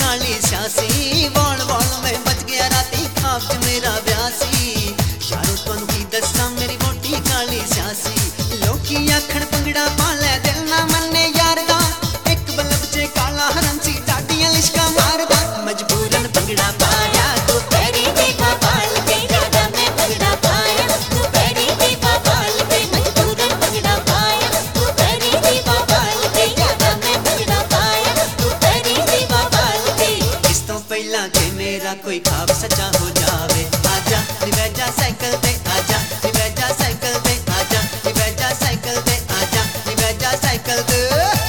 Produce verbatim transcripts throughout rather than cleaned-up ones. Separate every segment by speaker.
Speaker 1: काली सियासी वाल वाल में बच गया राती खाब च मेरा ब्यासी यारो तुहानू की दस्सां मेरी वोटी काली सियासी लोकी आखण भंगड़ा पा लै दिल ना मन्ने यार दा एक बल्ब च काला हरंसी डाडियां लिशका मारदा मजबूरन भंगड़ा पाया तू पैरी दी बाल के यादा मैं भंगड़ा पाया तू पैरी दी बाल के मजबूरन भंगड़ा पाया तू पैरी दी बाल के यादा मैं भंगड़ा पाया तू पैरी दी बाल के इस तो पहला के मेरा कोई ख्वाब सच्चा हो जावे आजा निवेजा साइकिल ते आजा निवेजा साइकिल ते आजा निवेजा साइकिल ते आजा निवेजा साइकिल ते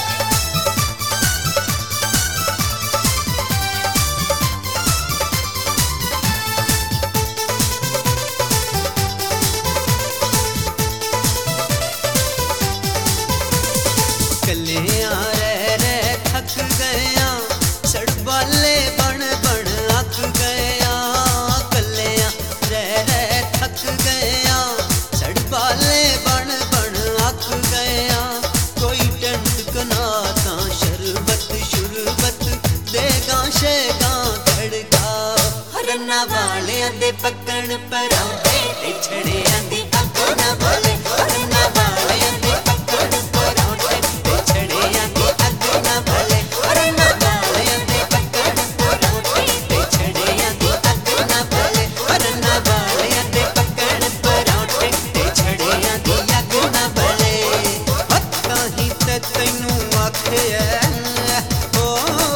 Speaker 1: कलियां रह रह थक गया सड़ वाले बन बन अक गया कलियां रह रह थक गया सड़ वाले बन बन अक गया कोई टंट कनाता शरबत शुरबत देगा शेगा खड़का हरना वाले दे पकड़ परांठे ते छड़े आंदी अग ना बोले हरना वाले दे पकड़ परांठे ते छड़े आंदी अग ना बोले हरना वाले दे पकड़ परांठे ते छड़े आंदी अग ना बोले हरना वाले दे पकड़ परांठे ते छड़े आंदी अग ना बोले हत्ता ही ते तैनू आखिया ओ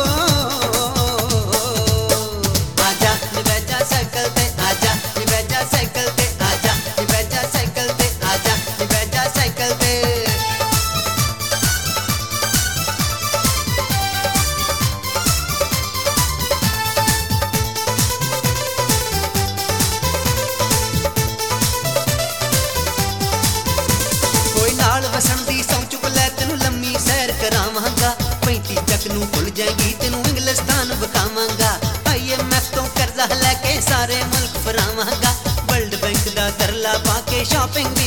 Speaker 1: आजा निवेजा साइकिल ते आजा निवेजा साइकिल ते आजा निवेजा साइकिल ते आजा निवेजा साइकिल ते कोई नाल वसन दी सौ चुक लै तेनू लम्मी सैर करावांगा पैंती तक नू भुल जाएगी तेनू इंग्लिस्तान विखावांगा आई एम एफ तो कर्जा लैके सारे मुल्क फरावांगा वर्ल्ड बैंक दा तरला पाके शॉपिंग